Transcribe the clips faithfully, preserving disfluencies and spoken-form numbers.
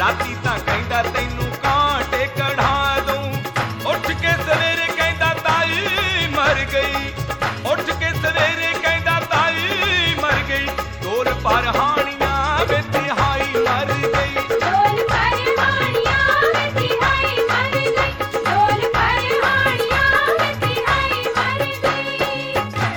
ਰਾਤੀ ਤਾਂ ਕਹਿੰਦਾ ਤੈਨੂੰ ਕਾਂਟੇ ਕਢਾ ਦੂੰ, ਉੱਠ ਕੇ ਸਵੇਰੇ ਕਹਿੰਦਾ ਤਾਈ ਮਰ ਗਈ, ਉੱਠ ਕੇ ਸਵੇਰੇ ਕਹਿੰਦਾ ਤਾਈ ਮਰ ਗਈ, ਢੋਲ ਪਰ ਹਾਣੀਆਂ ਵੇ ਤਿਹਾਈ ਮਰ ਗਈ, ਢੋਲ ਪਰ ਹਾਣੀਆਂ ਵੇ ਤਿਹਾਈ ਮਰ ਗਈ, ਢੋਲ ਪਰ ਹਾਣੀਆਂ ਵੇ ਤਿਹਾਈ ਮਰ ਗਈ।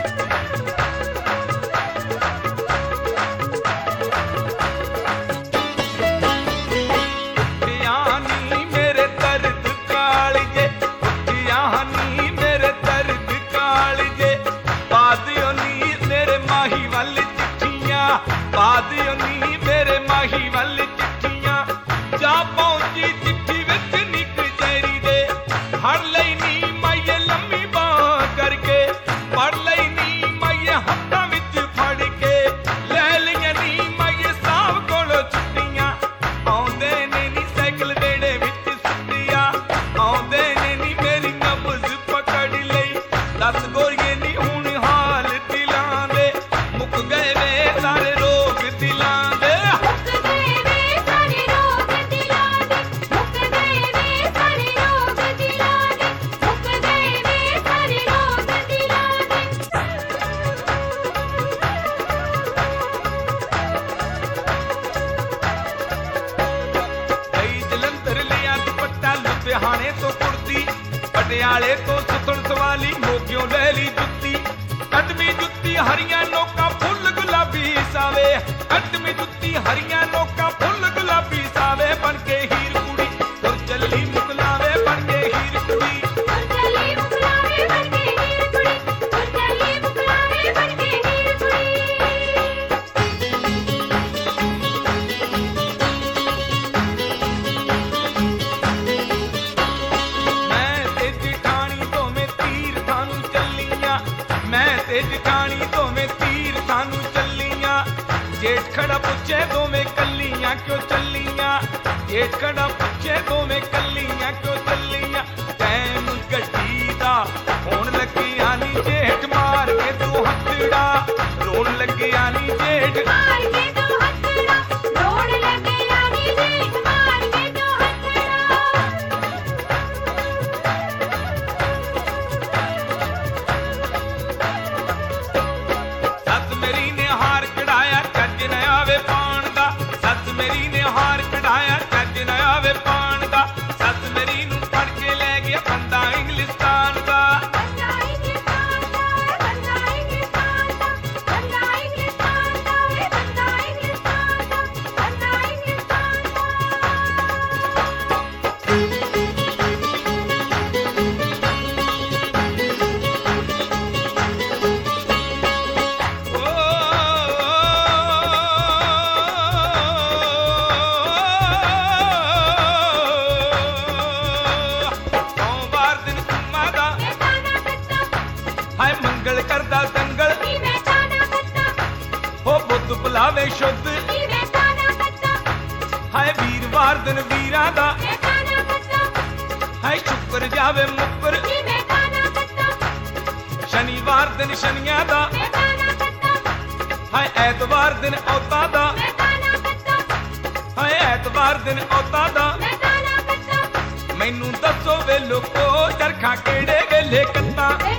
ਉੱਠਿਆ ਨੀ ਮੇਰੇ ਦਰਦ ਕਾਲਜੇ, ਉੱਠਿਆ ਨੀ ਮੇਰੇ ਦਰਦ ਕਾਲਜੇ, ਪਾ ਦਿਓ ਨੀ ਮੇਰੇ ਮਾਹੀ ਵੱਲ ਚਿੱਠੀਆਂ, ਪਾ ਦਿਓ ਨੀ ਮੇਰੇ ਮਾਹੀ ਵੱਲ ਚਿੱਠੀਆਂ, ਜਾ ਪਹੁੰਚੀ ਚਿੱਠੀ ਵਿੱਚ ਨੀ ਕਚਹਿਰੀ ਦੇ, ਫੜ ਲਈ ਨੀ ਮਾਈਏ ਲੰਮੀ ਬਾਂਹ ਕਰਕੇ, ਫੜ ਲਈ ਨੀ ਮਾਈਏ ਹੱਥਾਂ ਵਿੱਚ ਫੜ ਕੇ, ਲੈ ਲਈਆਂ ਨੀ ਮਾਈਏ ਸਾਹਿਬ ਕੋਲੋਂ ਛੁੱਟੀਆਂ, ਆਉਂਦੇ ਨੇ ਨੀ ਸਾਈਕਲ ਵੇੜੇ ਵਿੱਚ ਸੁੱਤੀਆਂ, ਆਉਂਦੇ ਨੇ ਨੀ ਮੇਰੀ ਨਬਜ਼ ਪਕੜ ਲਈ, ਦੱਸ ਗੋਰੀਏ ਨੀ ਹੁਣ ਹਾਲ ਦਿਲਾਂ ਦੇ, ਮੁੱਕ ਗਏ ਵੇ ਸਾਰੇ ਰੋਗ ਦਿਲਾਂ ਦੇ, ਮੁੱਕ ਗਏ ਵੇ ਸਾਰੇ ਰੋਗ ਦਿਲਾਂ ਦੇ, ਮੁੱਕ ਗਏ ਵੇ ਸਾਰੇ ਰੋਗ ਦਿਲਾਂ ਦੇ, ਮੁੱਕ ਗਏ ਵੇ ਸਾਰੇ ਰੋਗ ਦਿਲਾਂ ਦੇ। ਕਈ ਜਲੰਧਰ ਲਿਆ ਦੁਪੱਟਾ, ਲੁਧਿਆਣੇ ਤੋਂ ਕੁੜਤੀ, ਪਟਿਆਲੇ ਤੋਂ ਸੁਥਣ ਸਵਾਲੀ, ਮੋਗਿਓ ਲੈ ਲਈ ਜੁੱਤੀ, ਕੱਟਵੀਂ ਜੁੱਤੀ ਹਰੀਆਂ ਨੋਕਾਂ ਫੁੱਲ ਗੁਲਾਬੀ ਸਾਵੇ, ਕੱਟਵੀਂ ਜੁੱਤੀ ਹਰੀਆਂ ਨੋਕਾਂ ਫੁੱਲ ਗੁਲਾਬੀ ਸਾਵੇ, ਬਣ ਕੇ ਹੀਰ ਕੁੜੀ ਤੁਰ ਚੱਲੀ ਮੁਕਲਾਵੇ, ਬਣ ਕੇ ਹੀਰ ਕੁੜੀ, ਤੁਰ ਚੱਲੀ ਮੁਕਲਾਵੇ ਬਣ ਕੇ ਹੀਰ ਕੁੜੀ, ਤੁਰ ਚੱਲੀ ਮੁਕਲਾਵੇ ਬਣ ਕੇ ਹੀਰ ਕੁੜੀ। ਮੈਂ ਤੇ ਜਠਾਣੀ ਦੋਵੇਂ ਤੀਰਥਾਂ ਨੂੰ ਚੱਲੀਆਂ, ਮੈਂ ਤੇ ਜਠਾਣੀ ਦੋਵੇਂ ਤੀਰਥਾਂ ਨੂੰ ਚੱਲੀਆਂ, ਜੇਠ ਖੜਾ ਪੁੱਛੇ ਦੋਵੇਂ ਕੱਲੀਆਂ ਕਿਉਂ ਚੱਲੀਆਂ, ਜੇਠ ਖੜਾ ਪੁੱਛੇ ਦੋਵੇਂ ਕੱਲੀਆਂ ਕਿਉਂ ਚੱਲੀਆਂ, ਟਾਈਮ ਗੱਡੀ ਦਾ ਹੋਣ ਲੱਗਿਆ ਨੀ ਜੇਠ ਮਾਰ ਕੇ ਤੂੰ ਹੱਥੜਾ, ਰੋਣ ਲੱਗਿਆ ਨੀ ਜੇਠ, ਮਾਰ ਕੇ ਦੋ ਹੱਥੜਾ, ਰੋਣ ਲੱਗਿਆ ਨੀ ਜੇਠ, ਮਾਰ ਕੇ ਦੋ ਹੱਥੜਾ। ਸੱਸ ਮੇਰੀ ਨੇ ਹਾਰ ਕਢਾਇਆ ਚੱਜ ਨਾ ਆਵੇ ਪਾਣ ਦਾ, ਸੱਸ ਮੇਰੀ ਨੇ ਹਾਰ ਕਢਾਇਆ ਚੱਜ ਨਾ ਆਵੇ ਪਾਣ ਦਾ, ਸੱਸ ਮੇਰੀ ਨੂੰ ਫੜ ਕੇ ਲੈ ਗਿਆ ਬੰਦਾ ਇੰਗਲਿਸਤਾਨ ਦਾ, ਬੰਦਾ ਇੰਗਲਿਸਤਾਨ ਦਾ, ਬੰਦਾ ਇੰਗਲਿਸਤਾਨ ਦਾ, ਬੰਦਾ ਇੰਗਲਿਸਤਾਨ ਦਾ ਵੇ, ਬੰਦਾ ਇੰਗਲਿਸਤਾਨ ਦਾ, ਬੰਦਾ ਇੰਗਲਿਸਤਾਨ ਦਾ। ਸੋਮਵਾਰ ਦਿਨ ਕੁੰਮਾਂ ਦਾ ਮੈਂ ਕਾਨਾ ਕੱਟਾ, ਹਾਏ ਮੰਗਲ ਕਰਦਾ ਦੰਗਲ, ਨੀ ਮੈਂ ਕਾਨਾ ਕੱਟਾ, ਹੋ ਬੁੱਧ ਬੁਲਾਵੇ ਸ਼ੁੱਧ, ਨੀ ਮੈਂ ਕਾਨਾ ਕੱਟਾ, ਹਾਏ ਵੀਰਵਾਰ ਦਿਨ ਵੀਰਾਂ ਦਾ, ਮੈਂ ਕਾਨਾ ਕੱਟਾ, ਹਾਏ ਸ਼ੁਕਰ ਜਾਵੇ ਮੁੱਕਰ, ਨੀ ਮੈਂ ਕਾਨਾ ਕੱਟਾ, ਸ਼ਨੀਵਾਰ ਦਿਨ ਸ਼ਨੀਆਂ ਦਾ, ਮੈਂ ਕਾਨਾ ਕੱਟਾ, ਹਾਏ ਐਤਵਾਰ ਦਿਨ ਔਤਾਂ ਦਾ, ਮੈਂ ਕਾਨਾ ਕੱਟਾ, ਹਾਏ ਐਤਵਾਰ ਦਿਨ ਔਤਾਂ ਦਾ, ਮੈਂ ਕਾਨਾ ਕੱਟਾ। ਮੈਨੂੰ ਦੱਸੋ ਵੇ ਲੋਕੋ ਚਰਖਾ ਕਿਹੜੇ ਵੇਲੇ ਕੱਤਾਂ,